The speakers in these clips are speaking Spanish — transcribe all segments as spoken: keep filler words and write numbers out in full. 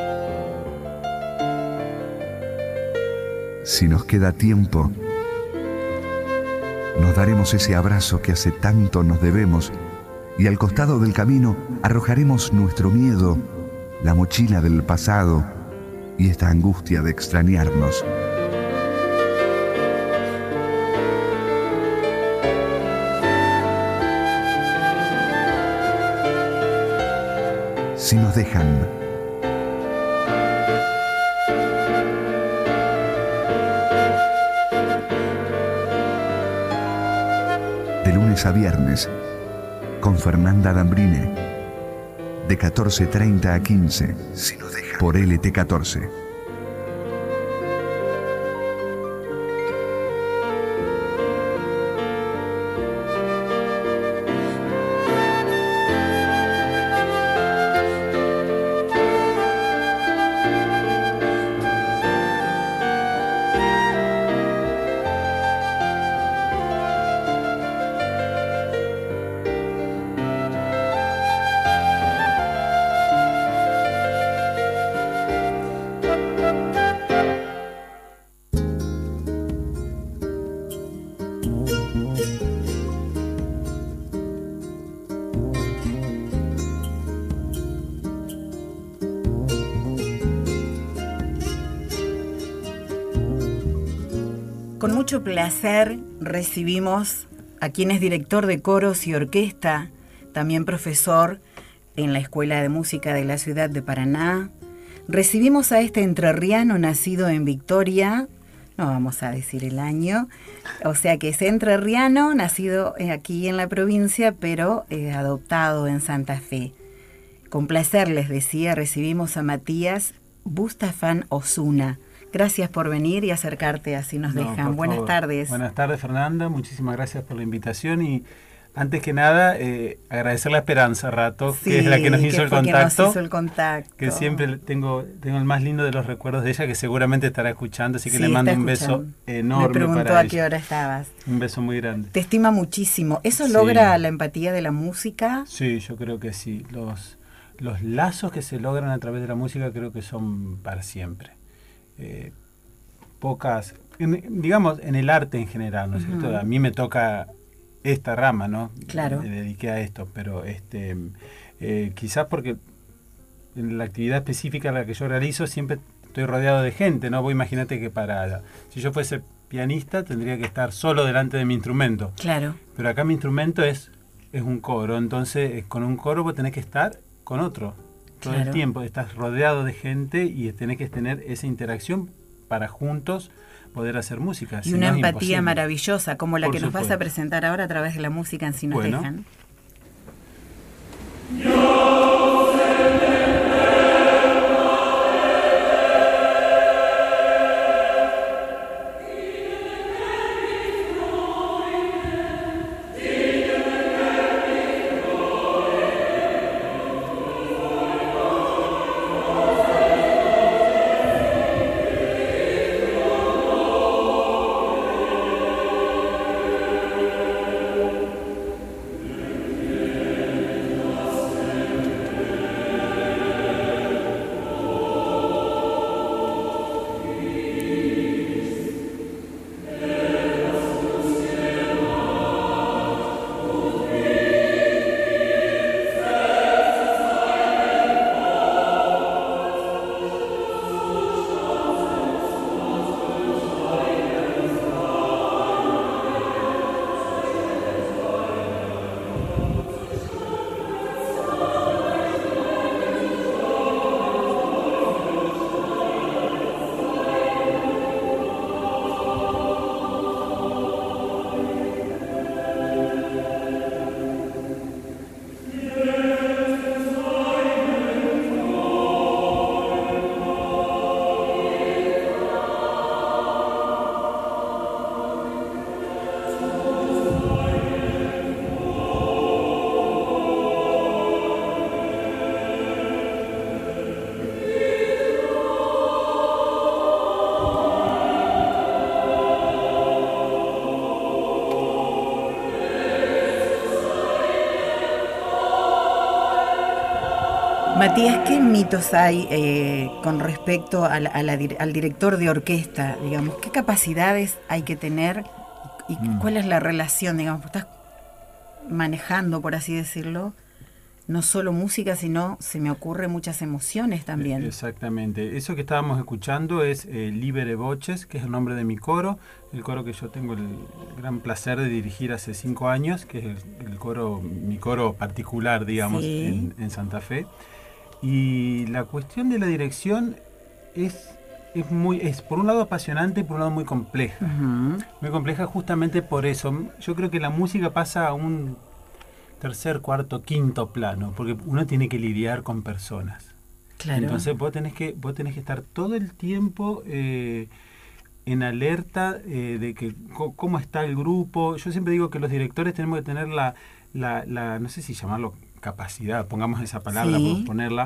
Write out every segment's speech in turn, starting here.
Si nos queda tiempo, nos daremos ese abrazo que hace tanto nos debemos y al costado del camino arrojaremos nuestro miedo, la mochila del pasado y esta angustia de extrañarnos. Si nos dejan, de lunes a viernes, con Fernanda Dambrine, de catorce treinta a quince, si nos dejan, por L T catorce. Con mucho placer recibimos a quien es director de coros y orquesta, también profesor en la Escuela de Música de la ciudad de Paraná. Recibimos a este entrerriano nacido en Victoria, no vamos a decir el año, o sea que es entrerriano, nacido aquí en la provincia, pero eh, adoptado en Santa Fe. Con placer, les decía, recibimos a Matías Bustafán Osuna. Gracias por venir y acercarte, así nos no, dejan. Buenas favor. tardes. Buenas tardes, Fernanda. Muchísimas gracias por la invitación y antes que nada eh, agradecer a Esperanza Rato, sí, que es la que nos hizo que el contacto. Que nos hizo el contacto. Que siempre tengo, tengo el más lindo de los recuerdos de ella, que seguramente estará escuchando, así que sí, le mando un beso enorme. Me preguntó para a ella. qué hora estabas. Un beso muy grande. Te estima muchísimo. ¿Eso sí. logra la empatía de la música? Sí, yo creo que sí. Los, los lazos que se logran a través de la música creo que son para siempre. Eh, pocas, en, digamos, en el arte en general, ¿no es cierto? Uh-huh. A mí me toca esta rama, ¿no? Claro. Me dediqué a esto, pero este eh, quizás porque en la actividad específica en la que yo realizo siempre estoy rodeado de gente, ¿no? Vos imagínate que para, si yo fuese pianista tendría que estar solo delante de mi instrumento. Claro. Pero acá mi instrumento es, es un coro, entonces con un coro vos tenés que estar con otro todo claro. el tiempo, estás rodeado de gente y tenés que tener esa interacción para juntos poder hacer música. Y si una no empatía maravillosa, como la Por que supuesto. Nos vas a presentar ahora a través de la música en Si nos bueno. Dejan. Matías, ¿qué mitos hay eh, con respecto a la, a la, al director de orquesta? Digamos, ¿qué capacidades hay que tener y mm. cuál es la relación? Digamos, estás manejando, por así decirlo, no solo música, sino se me ocurre muchas emociones también. Exactamente. Eso que estábamos escuchando es eh, Libere Voces, que es el nombre de mi coro, el coro que yo tengo el gran placer de dirigir hace cinco años, que es el, el coro, mi coro particular, digamos, sí. en, en Santa Fe. Y la cuestión de la dirección es, es, muy, es por un lado apasionante y por un lado muy compleja. Uh-huh. Muy compleja justamente por eso. Yo creo que la música pasa a un tercer, cuarto, quinto plano, porque uno tiene que lidiar con personas. Claro. Entonces vos tenés que, vos tenés que estar todo el tiempo eh, en alerta eh, de que co- cómo está el grupo. Yo siempre digo que los directores tenemos que tener la, la, la no sé si llamarlo capacidad, pongamos esa palabra, sí. por ponerla,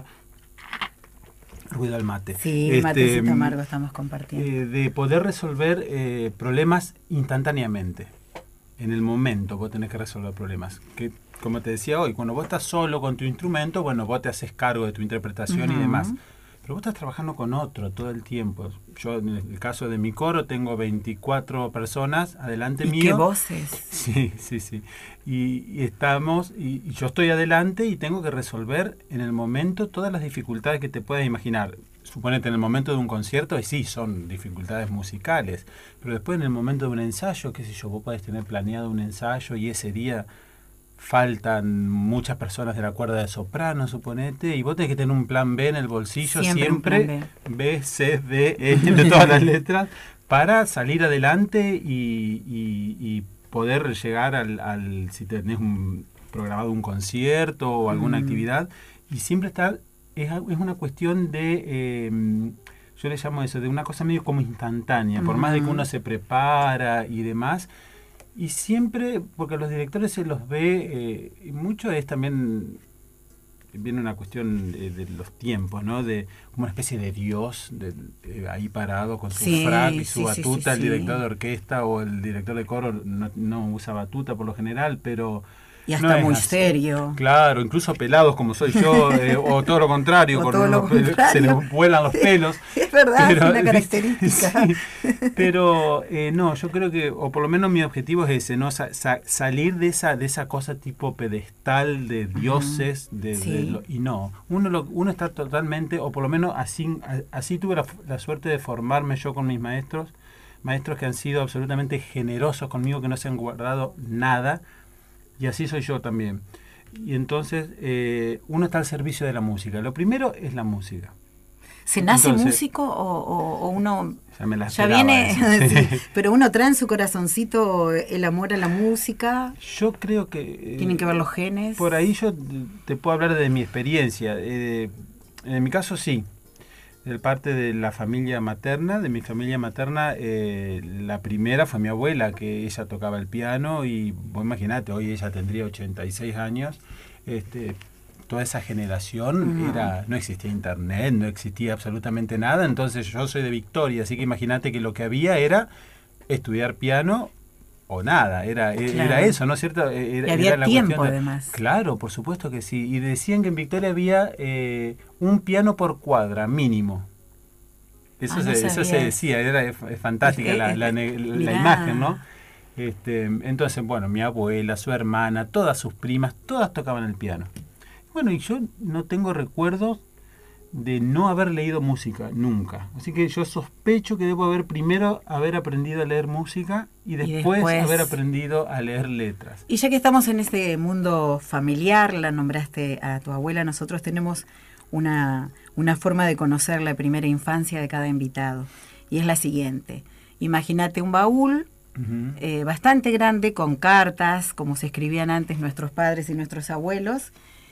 ruido al mate. Sí, este, matecito amargo estamos compartiendo. Eh, de poder resolver eh, problemas instantáneamente. En el momento vos tenés que resolver problemas. Que, como te decía hoy, cuando vos estás solo con tu instrumento, bueno, vos te haces cargo de tu interpretación uh-huh. y demás. Pero vos estás trabajando con otro todo el tiempo. Yo, en el caso de mi coro, tengo veinticuatro personas adelante ¿Y mío. qué voces? Sí, sí, sí. Y, y estamos, y, y yo estoy adelante y tengo que resolver en el momento todas las dificultades que te puedas imaginar. Suponete en el momento de un concierto, y sí, son dificultades musicales, pero después en el momento de un ensayo, qué sé yo, vos podés tener planeado un ensayo y ese día faltan muchas personas de la cuerda de soprano, suponete, y vos tenés que tener un plan B en el bolsillo, siempre, siempre B. B, C, D, E, de todas las letras, para salir adelante y, y, y poder llegar al, al, si tenés un, programado un concierto o alguna mm. actividad, y siempre estar, es, es una cuestión de, eh, yo le llamo eso, de una cosa medio como instantánea, mm. por más de que uno se prepara y demás. Y siempre, porque a los directores se los ve, eh, y mucho es también, viene una cuestión de, de los tiempos, ¿no? De como una especie de dios de, de, ahí parado con su sí, frac y su sí, batuta, sí, sí, el director sí. de orquesta o el director de coro no, no usa batuta por lo general, pero... Y hasta no muy así. Serio. Claro, incluso pelados como soy yo, eh, o todo lo contrario, con todo lo unos, contrario. se les vuelan los pelos. Es verdad, pero, es una característica. Sí, pero eh, no, yo creo que, o por lo menos mi objetivo es ese, ¿no? Sa- sa- salir de esa, de esa cosa tipo pedestal de dioses, uh-huh. de, sí. de lo, y no, uno, lo, uno está totalmente, o por lo menos así, así tuve la, la suerte de formarme yo con mis maestros, maestros que han sido absolutamente generosos conmigo, que no se han guardado nada. Y así soy yo también. Y entonces eh, uno está al servicio de la música. Lo primero es la música. ¿Se nace entonces, músico o, o, o uno ya, me la ya viene? Sí. Pero uno trae en su corazoncito el amor a la música. Yo creo que... Eh, ¿Tienen que ver los genes? Por ahí yo te puedo hablar de mi experiencia. Eh, en mi caso sí. De parte de la familia materna, de mi familia materna, eh, la primera fue mi abuela, que ella tocaba el piano y vos imaginate, hoy ella tendría ochenta y seis años, este, toda esa generación uh-huh. era, no existía internet, no existía absolutamente nada, entonces yo soy de Victoria, así que imagínate que lo que había era estudiar piano o nada, era, claro. era eso, ¿no es cierto? Era, y había era la tiempo de, además. Claro, por supuesto que sí. Y decían que en Victoria había eh, un piano por cuadra, mínimo. Eso, ah, se, no eso se decía, era es, es fantástica es que, la, la, la, la imagen, ¿no? Este, entonces, bueno, mi abuela, su hermana, todas sus primas, todas tocaban el piano. Bueno, y yo no tengo recuerdos de no haber leído música, nunca. Así que yo sospecho que debo haber primero haber aprendido a leer música y después, y después haber aprendido a leer letras. Y ya que estamos en este mundo familiar, la nombraste a tu abuela, nosotros tenemos una, una forma de conocer la primera infancia de cada invitado. Y es la siguiente. Imagínate un baúl uh-huh. eh, bastante grande con cartas, como se escribían antes nuestros padres y nuestros abuelos,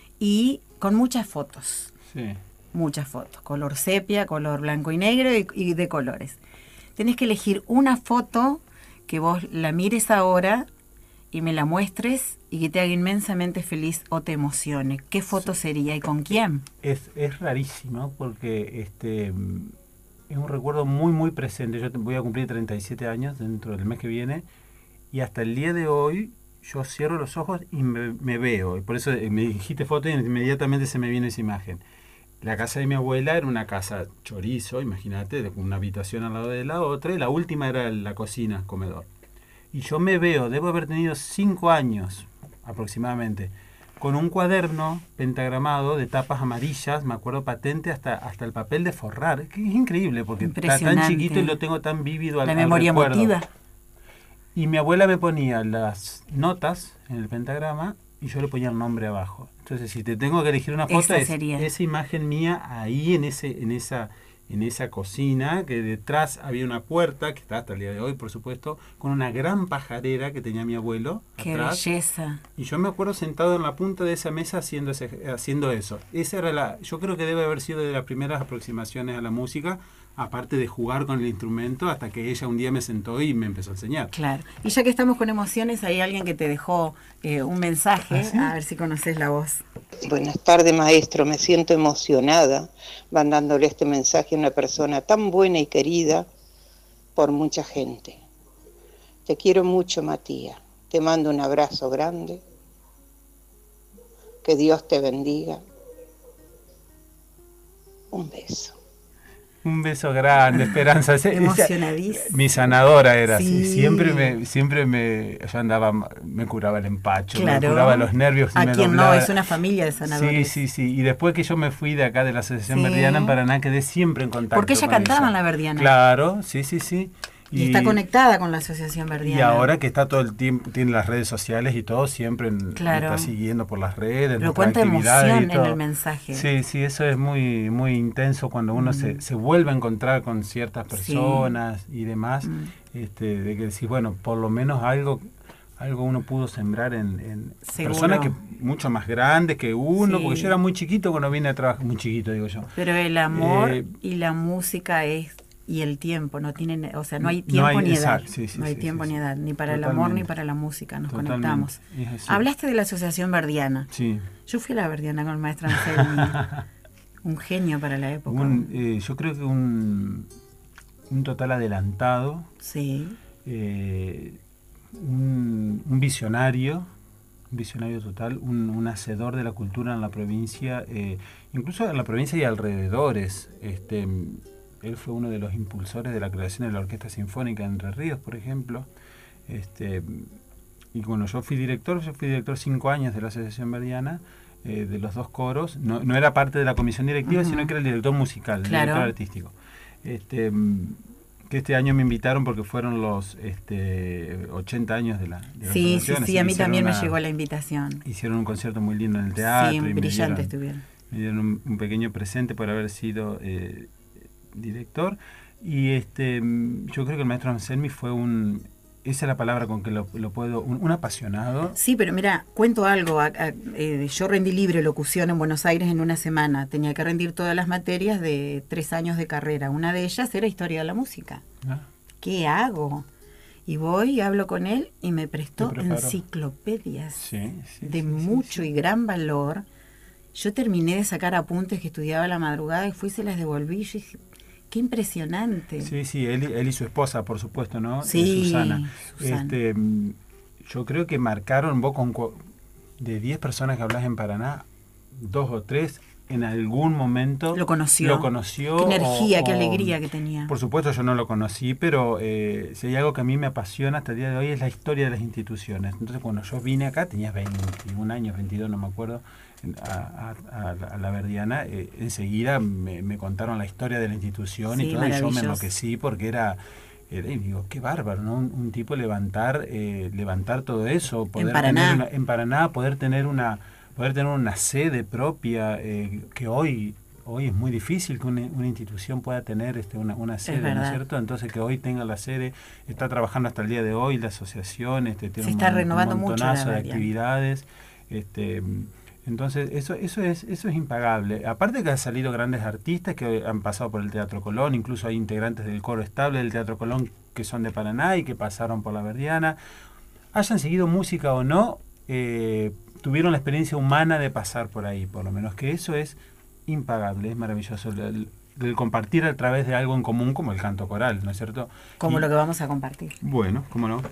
y con muchas fotos. Sí. Muchas fotos, color sepia, color blanco y negro y, y de colores. Tenés que elegir una foto que vos la mires ahora y me la muestres y que te haga inmensamente feliz o te emocione. ¿Qué foto sería y con quién? Es, es rarísimo porque este es un recuerdo muy muy presente. Yo voy a cumplir treinta y siete años dentro del mes que viene y hasta el día de hoy yo cierro los ojos y me, me veo. Y por eso me dijiste foto y inmediatamente se me viene esa imagen. la casa de mi abuela era una casa chorizo, imagínate, con una habitación al lado de la otra, y la última era la cocina, comedor. Y yo me veo, debo haber tenido cinco años aproximadamente, con un cuaderno pentagramado de tapas amarillas, me acuerdo patente, hasta, hasta el papel de forrar, que es increíble, porque está tan chiquito y lo tengo tan vívido al, la memoria al recuerdo. emotiva. Y mi abuela me ponía las notas en el pentagrama y yo le ponía el nombre abajo. Entonces, si te tengo que elegir una foto, esa es sería esa imagen mía ahí en ese, en esa, en esa cocina, que detrás había una puerta, que está hasta el día de hoy, por supuesto, con una gran pajarera que tenía mi abuelo. ¡Qué atrás. belleza! Y yo me acuerdo sentado en la punta de esa mesa haciendo, ese, haciendo eso. Esa era la, yo creo que debe haber sido de las primeras aproximaciones a la música, aparte de jugar con el instrumento, hasta que ella un día me sentó y me empezó a enseñar. Claro. Y ya que estamos con emociones, hay alguien que te dejó eh, un mensaje, ¿Ah, sí? A ver si conoces la voz. Buenas tardes, maestro. Me siento emocionada mandándole este mensaje a una persona tan buena y querida por mucha gente. Te quiero mucho, Matías. Te mando un abrazo grande. Que Dios te bendiga. Un beso. Un beso grande, Esperanza. Emocionadísima. Mi sanadora era Sí. así. Siempre me, siempre me, yo andaba, me curaba el empacho, Claro. me curaba los nervios. Y ¿A me quién doblaba. no? Es una familia de sanadores. Sí, sí, sí. Y después que yo me fui de acá de la Asociación Sí. Verdiana en Paraná, quedé siempre en contacto. Porque ella con cantaba ella. en la Verdiana. Claro, sí, sí, sí. Y, está conectada con la Asociación Verdiana. Y ahora que está todo el tiempo, tiene las redes sociales y todo, siempre en- Claro. me está siguiendo por las redes. Pero nuestras cuánta actividades y emoción en todo. el mensaje. Sí, sí, eso es muy muy intenso cuando uno Mm. se, se vuelve a encontrar con ciertas Sí. personas y demás, Mm. este, de que decís, bueno, por lo menos algo algo uno pudo sembrar en, en Seguro. personas que mucho más grandes que uno, Sí. porque yo era muy chiquito cuando vine a trabajar, muy chiquito digo yo. Pero el amor Eh, y la música es y el tiempo, no tienen, o sea, no hay No tiempo hay- ni edad. exacto, sí, sí, no hay sí, tiempo sí, ni sí. edad, ni para el amor Totalmente. ni para la música, nos Totalmente. conectamos. Es así. Hablaste de la Asociación Verdiana. Sí. Yo fui a la Verdiana con el maestro Anselmi. Un genio para la época. Un, eh, yo creo que un, un total adelantado, Sí. eh, un, un visionario, un visionario total, un, un hacedor de la cultura en la provincia, eh, incluso en la provincia y alrededores. Este, él fue uno de los impulsores de la creación de la Orquesta Sinfónica de Entre Ríos, por ejemplo. Este, y cuando yo fui director, yo fui director cinco años de la Asociación Verdiana, eh, de los dos coros. No, no era parte de la comisión directiva, Ujú. sino que era el director musical, el Claro. director artístico. Este, que este año me invitaron porque fueron los este, ochenta años de la, de la Sí, sí, asociación, así sí, que a mí hicieron también me una- llegó la invitación. Hicieron un concierto muy lindo en el teatro. Sí, y me brillante dieron- estuvieron. me dieron un, un pequeño presente por haber sido eh, director. Y este mm, yo creo que el maestro Anselmi fue un, esa es la palabra con que lo, lo puedo, un, un apasionado. Sí, pero mira, cuento algo. a- a- eh, yo rendí libre locución en Buenos Aires en una semana. Tenía que rendir todas las materias de tres años de carrera. Una de ellas era historia de la música. ¿no? ¿Qué hago? Y voy y hablo con él y me prestó Te preparó. enciclopedias Sí, sí, de sí, sí, mucho sí. y gran valor. Yo terminé de sacar apuntes que estudiaba a la madrugada y fui y se las devolví. Y yo dije, qué impresionante. Sí, sí, él, y- él y su esposa, por supuesto, ¿no? Eh, Sí, Susana. Susana. Este, mm, yo creo que marcaron, vos con cu- de diez personas que hablas en Paraná, dos o tres en algún momento Lo conoció. Lo conoció Qué energía, o- qué o- alegría que tenía. Por supuesto, yo no lo conocí, pero eh, si hay algo que a mí me apasiona hasta el día de hoy es la historia de las instituciones. Entonces, cuando yo vine acá, tenía veintiún años, veintidós, no me acuerdo, en- a, a- a la- a la Verdiana, eh, enseguida me, me contaron la historia de la institución Sí, y todo, y yo me maravilloso. enloquecí porque era... era- y digo, qué bárbaro, ¿no? Un, un tipo levantar eh, levantar todo eso, poder Paraná. tener una, en Paraná, poder tener una poder tener una sede propia, eh, que hoy hoy es muy difícil que una, una institución pueda tener este, una, una sede, ¿no es verdad. cierto? Entonces que hoy tenga la sede, está trabajando hasta el día de hoy la asociación, este, tiene Se un, está mon- renovando un mucho montonazo la de Verdiana. actividades, este, entonces eso eso es eso es impagable. Aparte que han salido grandes artistas que han pasado por el Teatro Colón, incluso hay integrantes del coro estable del Teatro Colón que son de Paraná y que pasaron por la Verdiana, hayan seguido música o no, eh, tuvieron la experiencia humana de pasar por ahí, por lo menos, que eso es impagable, es maravilloso, el, el- el compartir a través de algo en común como el canto coral, ¿no es cierto? Como Y- lo que vamos a compartir. Bueno, cómo no.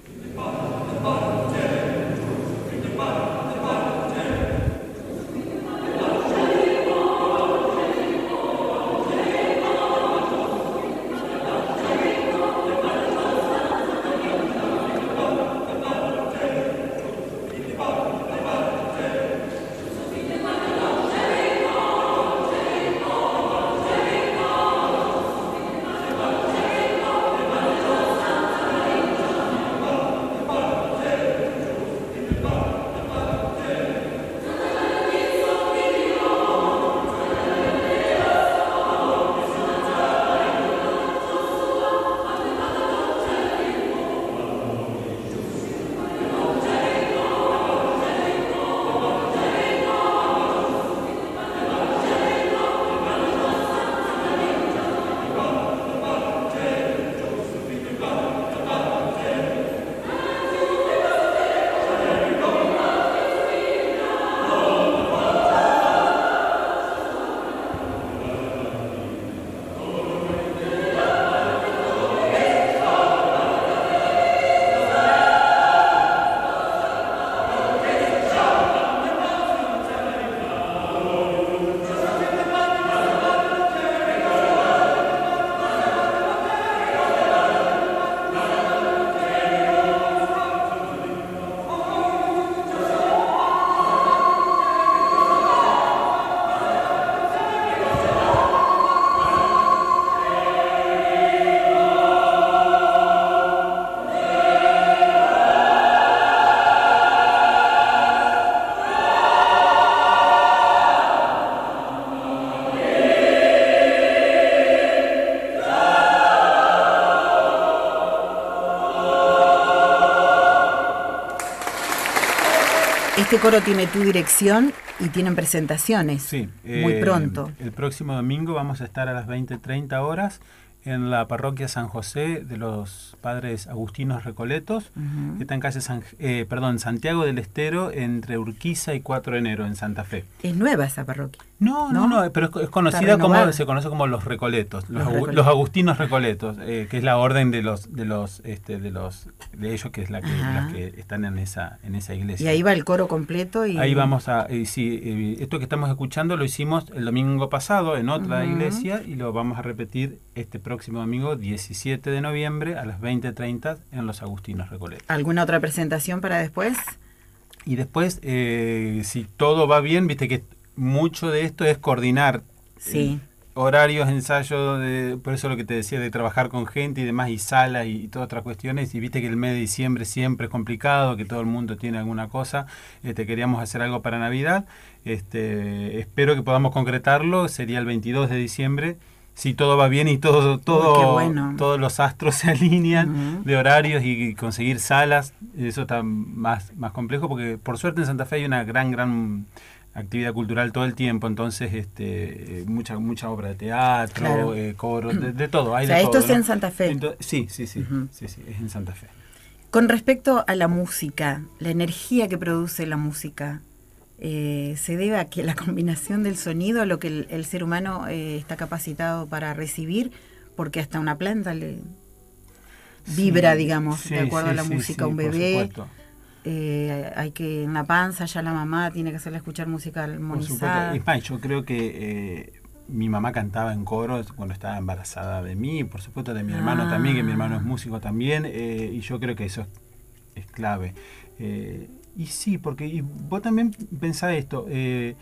este coro tiene tu dirección y tienen presentaciones. Sí, muy eh, pronto. El próximo domingo vamos a estar a las veinte treinta horas en la parroquia San José de los Padres Agustinos Recoletos, uh-huh. que está en calle San, eh, perdón, Santiago del Estero, entre Urquiza y cuatro de enero, en Santa Fe. ¿Es nueva esa parroquia? No, no, no, no pero es, es conocida como, se conoce como los Recoletos, los, los, Recoletos. los Agustinos Recoletos, eh, que es la orden de los, de los, este, de los, de ellos, que es la que, las que están en esa, en esa iglesia. Y ahí va el coro completo y ahí vamos a, eh, sí, eh, esto que estamos escuchando lo hicimos el domingo pasado en otra uh-huh. iglesia y lo vamos a repetir este próximo domingo diecisiete de noviembre a las veinte treinta en los Agustinos Recoletos. ¿Alguna otra presentación para después? Y después, eh, si todo va bien, viste que mucho de esto es coordinar sí. eh, horarios, ensayos, de, por eso lo que te decía de trabajar con gente y demás, y salas y, y todas otras cuestiones, y viste que el mes de diciembre siempre es complicado, que todo el mundo tiene alguna cosa, este, queríamos hacer algo para Navidad, este, espero que podamos concretarlo, sería el veintidós de diciembre, si todo va bien y todo, todo, Uy, bueno. todos los astros se alinean uh-huh. de horarios y, y conseguir salas, eso está más, más complejo, porque por suerte en Santa Fe hay una gran, gran actividad cultural todo el tiempo, entonces este mucha mucha obra de teatro, claro. eh, coro, de, de todo. Hay o sea, de esto todo, es ¿no? en Santa Fe. Entonces, sí, sí, sí, uh-huh. sí, sí, es en Santa Fe. Con respecto a la música, la energía que produce la música, eh, ¿se debe a que la combinación del sonido, a lo que el, el ser humano eh, está capacitado para recibir? Porque hasta una planta le vibra, sí, digamos, sí, de acuerdo sí, a la sí, música, sí, un bebé. Eh, hay que en la panza ya la mamá tiene que hacerle escuchar música armonizada. Es más, yo creo que eh, mi mamá cantaba en coro cuando estaba embarazada de mí, por supuesto de mi hermano ah. también, que mi hermano es músico también, eh, y yo creo que eso es, es clave. Eh, y sí, porque y vos también pensás esto, eh,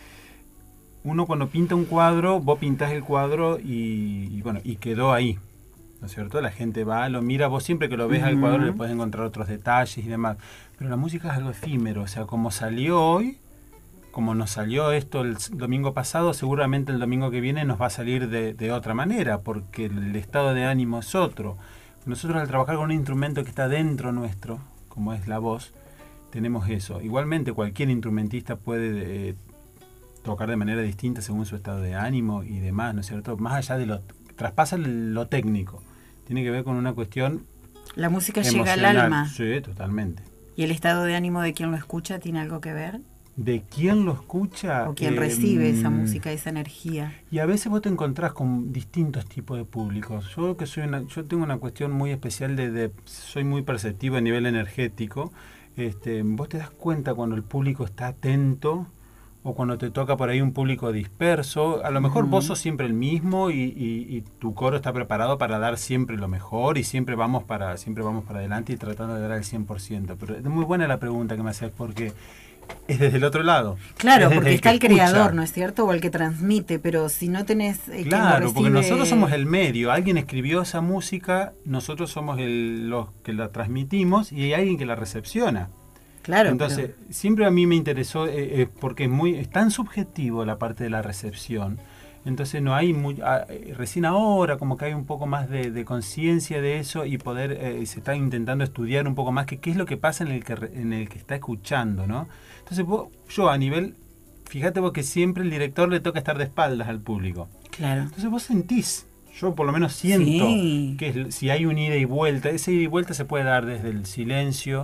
uno cuando pinta un cuadro, vos pintás el cuadro y, y bueno, y quedó ahí, ¿no es cierto? La gente va, lo mira, vos siempre que lo ves uh-huh. al cuadro le puedes encontrar otros detalles y demás. Pero la música es algo efímero, o sea, como salió hoy, como nos salió esto el domingo pasado, seguramente el domingo que viene nos va a salir de, de otra manera, porque el estado de ánimo es otro. Nosotros al trabajar con un instrumento que está dentro nuestro, como es la voz, tenemos eso. Igualmente cualquier instrumentista puede eh, tocar de manera distinta según su estado de ánimo y demás, ¿no es cierto? Más allá de lo... traspasa lo técnico, tiene que ver con una cuestión la música emocional. Llega al alma. Sí, totalmente. ¿Y el estado de ánimo de quien lo escucha tiene algo que ver? ¿De quién lo escucha? O quien eh, recibe esa música, esa energía. Y a veces vos te encontrás con distintos tipos de públicos. Yo que soy una, yo tengo una cuestión muy especial de, de soy muy perceptivo a nivel energético. Este, vos te das cuenta cuando el público está atento o cuando te toca por ahí un público disperso. A lo mejor uh-huh. vos sos siempre el mismo y, y, y tu coro está preparado para dar siempre lo mejor y siempre vamos para siempre vamos para adelante y tratando de dar el cien por ciento. Pero es muy buena la pregunta que me haces porque es desde el otro lado. Claro, porque el está el creador, ¿no es cierto? O el que transmite, pero si no tenés eh, claro, recibe... porque nosotros somos el medio. Alguien escribió esa música, nosotros somos el, los que la transmitimos y hay alguien que la recepciona. Claro, entonces, pero... siempre a mí me interesó, eh, eh, porque es muy es tan subjetivo la parte de la recepción, entonces no hay muy, ah, recién ahora como que hay un poco más de, de conciencia de eso y poder, eh, se está intentando estudiar un poco más que qué es lo que pasa en el que, en el que está escuchando, ¿no? Entonces vos, yo a nivel, fíjate vos que siempre el director le toca estar de espaldas al público. Claro. Entonces vos sentís, yo por lo menos siento sí. que es, si hay un ida y vuelta, ese ida y vuelta se puede dar desde el silencio,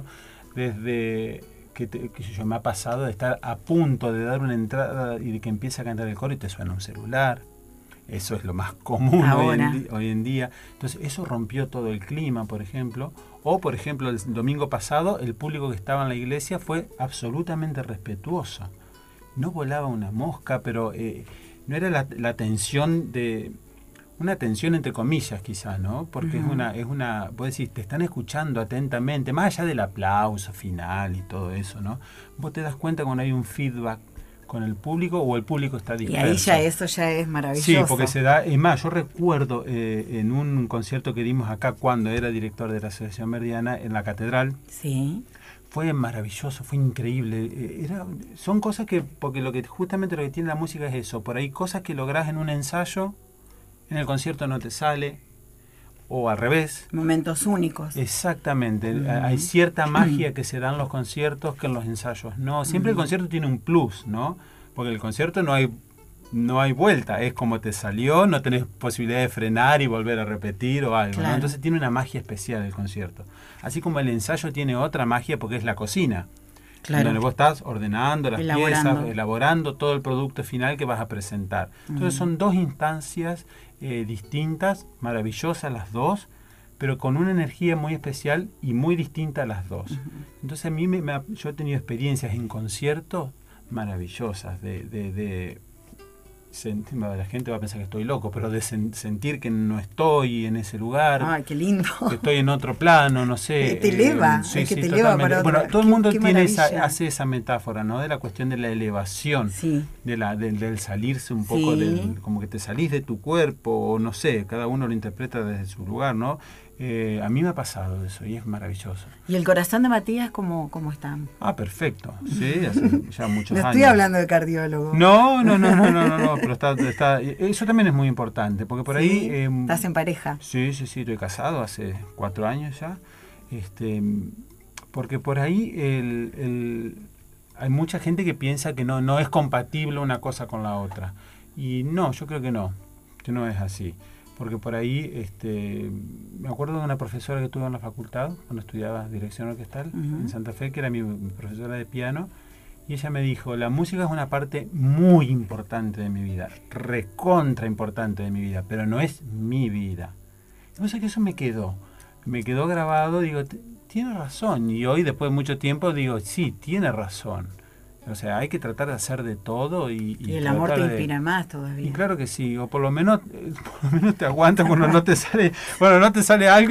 desde que, te, que yo me ha pasado de estar a punto de dar una entrada y de que empiece a cantar el coro y te suena un celular. Eso es lo más común hoy en, hoy en día. Entonces eso rompió todo el clima, por ejemplo. O, por ejemplo, el domingo pasado el público que estaba en la iglesia fue absolutamente respetuoso. No volaba una mosca, pero eh, no era la, la tensión de... Una tensión entre comillas quizás, ¿no? Porque uh-huh. es una, es una, vos decís, te están escuchando atentamente, más allá del aplauso final y todo eso, ¿no? Vos te das cuenta cuando hay un feedback con el público o el público está disperso. Y ahí ya eso ya es maravilloso. Sí, porque se da, es más, yo recuerdo eh, en un concierto que dimos acá cuando era director de la Asociación Meridiana en la Catedral. Sí. Fue maravilloso, fue increíble. Era, son cosas que, porque lo que justamente lo que tiene la música es eso, por ahí cosas que lográs en un ensayo, en el concierto no te sale, o al revés. Momentos únicos. Exactamente. Uh-huh. Hay cierta magia que se da en los conciertos que en los ensayos no. Siempre uh-huh. el concierto tiene un plus, ¿no? Porque el concierto no hay no hay vuelta, es como te salió, no tenés posibilidad de frenar y volver a repetir o algo, claro. ¿no? Entonces tiene una magia especial el concierto. Así como el ensayo tiene otra magia porque es la cocina. Claro. Donde vos estás ordenando las elaborando. piezas, elaborando todo el producto final que vas a presentar. Entonces uh-huh. son dos instancias eh, distintas, maravillosas las dos, pero con una energía muy especial y muy distinta a las dos. Uh-huh. Entonces a mí me, me ha, yo he tenido experiencias en conciertos maravillosas de... de, de la gente va a pensar que estoy loco, pero de sen- sentir que no estoy en ese lugar. Ay, qué lindo. Que estoy en otro plano, no sé. Te eleva, eh, sí, es que sí, te eleva para Bueno, otro. todo el mundo qué, qué tiene esa, hace esa metáfora, ¿no? De la cuestión de la elevación, sí. de la, de, del salirse un poco, sí. del, como que te salís de tu cuerpo, o no sé, cada uno lo interpreta desde su lugar, ¿no? Eh, a mí me ha pasado eso y es maravilloso. ¿Y el corazón de Matías cómo, cómo está? Ah, perfecto. Sí, hace ya muchos no años. estoy hablando de cardiólogo. No, no, no, no, no, no, no pero está, está, eso también es muy importante, porque por ¿Sí? ahí... Eh, ¿Estás en pareja? Sí, sí, sí, estoy casado hace cuatro años ya. Este, porque por ahí el, el, hay mucha gente que piensa que no, no es compatible una cosa con la otra. Y no, yo creo que no, que no es así. Porque por ahí, este, me acuerdo de una profesora que tuve en la facultad, cuando estudiaba dirección orquestal uh-huh. en Santa Fe, que era mi, mi profesora de piano, y ella me dijo, la música es una parte muy importante de mi vida, recontra importante de mi vida, pero no es mi vida. Entonces que eso me quedó, me quedó grabado, digo, tiene razón, y hoy después de mucho tiempo digo, sí, tiene razón. O sea, hay que tratar de hacer de todo y... Y, y el amor te inspira de, más todavía. Y claro que sí, o por lo menos por lo menos te aguanta cuando no te sale, bueno, no te sale algo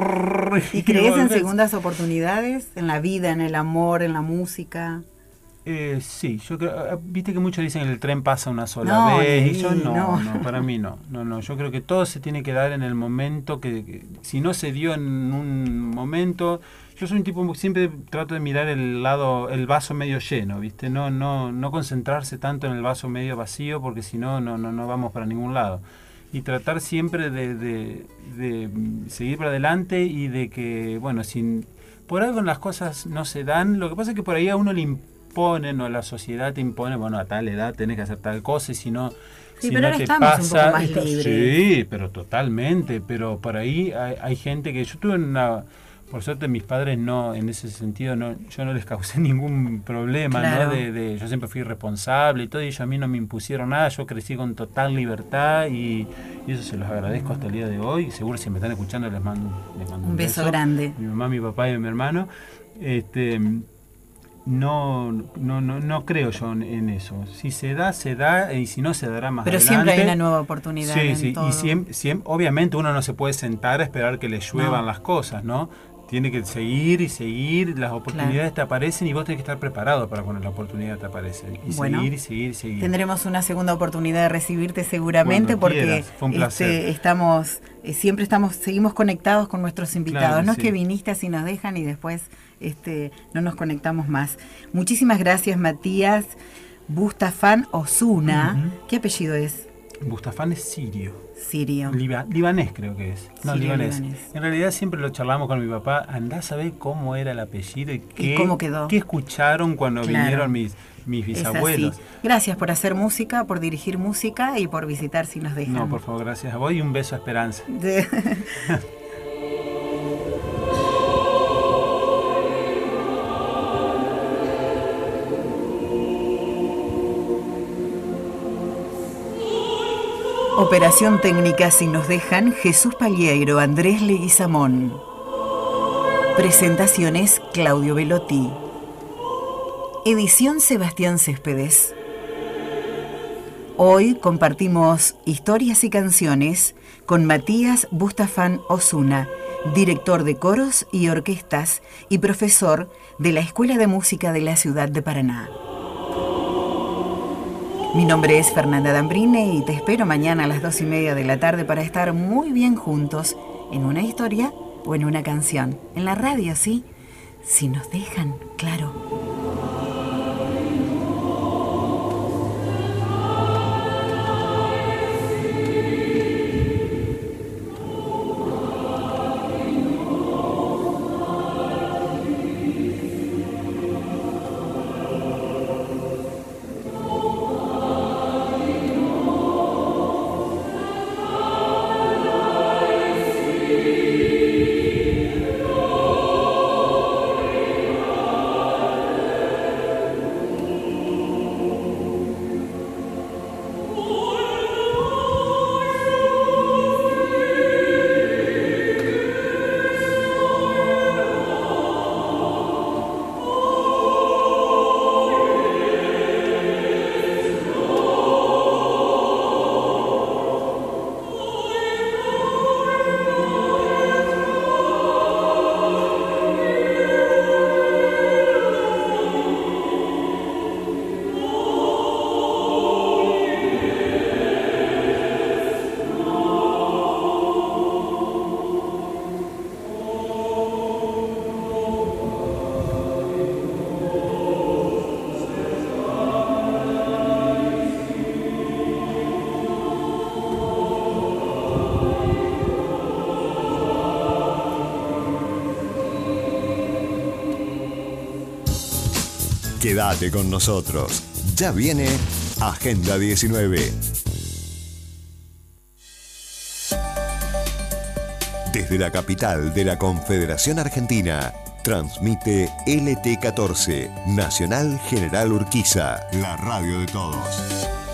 y... ¿Y crees en segundas oportunidades? ¿En la vida, en el amor, en la música? Eh, sí, yo creo, viste que muchos dicen que el tren pasa una sola no, vez, ni, y yo no, no, no, para mí no, no, no, yo creo que todo se tiene que dar en el momento que, que si no se dio en un momento... Yo soy un tipo que siempre trato de mirar el lado, el vaso medio lleno, ¿viste? No, no, no concentrarse tanto en el vaso medio vacío, porque si no, no, no, no vamos para ningún lado. Y tratar siempre de, de, de seguir para adelante y de que, bueno, si por algo las cosas no se dan, lo que pasa es que por ahí a uno le imponen, o la sociedad te impone, bueno, a tal edad tenés que hacer tal cosa, y si no... Sí, si pero no ahora te estamos pasa, un poco más está, libres. Sí, pero totalmente, pero por ahí hay, hay gente que... Yo tuve una... Por suerte mis padres no, en ese sentido, no, yo no les causé ningún problema, claro. ¿no? De, de, yo siempre fui responsable y todo, y ellos a mí no me impusieron nada, yo crecí con total libertad y, y eso se los agradezco hasta el día de hoy. Seguro si me están escuchando les mando, les mando un, un beso, beso grande. Mi mamá, mi papá y mi hermano. Este, no, no, no, no creo yo en, en eso. Si se da, se da, y si no, se dará más Pero adelante. Pero siempre hay una nueva oportunidad. Sí, en sí, todo. y siempre, siempre, obviamente uno no se puede sentar a esperar que le lluevan no. las cosas, ¿no? Tiene que seguir y seguir, las oportunidades claro. te aparecen y vos tenés que estar preparado para cuando la oportunidad te aparece. Y bueno, seguir y seguir y seguir. Tendremos una segunda oportunidad de recibirte seguramente porque quieras. Fue un placer. Este, estamos, eh, siempre estamos, seguimos conectados con nuestros invitados. Claro, no sí. es que viniste así nos dejan y después este, no nos conectamos más. Muchísimas gracias, Matías Bustafán Osuna. Uh-huh. ¿Qué apellido es? Bustafán es sirio. Sirio. Liba, libanés creo que es. No, Sirio, libanés. libanés. En realidad siempre lo charlamos con mi papá. Andá a saber cómo era el apellido y qué, ¿Y cómo quedó? qué escucharon cuando claro. vinieron mis, mis bisabuelos. Es así. Gracias por hacer música, por dirigir música y por visitar Si Nos Dejan. No, por favor, gracias a vos y un beso a Esperanza. De... Operación técnica Si Nos Dejan, Jesús Palleiro, Andrés Leguizamón. Presentaciones, Claudio Velotti. Edición, Sebastián Céspedes. Hoy compartimos historias y canciones con Matías Bustafán Osuna, director de coros y orquestas y profesor de la Escuela de Música de la Ciudad de Paraná. Mi nombre es Fernanda Dambrine y te espero mañana a las dos y media de la tarde para estar muy bien juntos en una historia o en una canción. En la radio, ¿sí? Si nos dejan, claro. Quédate con nosotros. Ya viene Agenda diecinueve. Desde la capital de la Confederación Argentina, transmite L T catorce, Nacional General Urquiza, la radio de todos.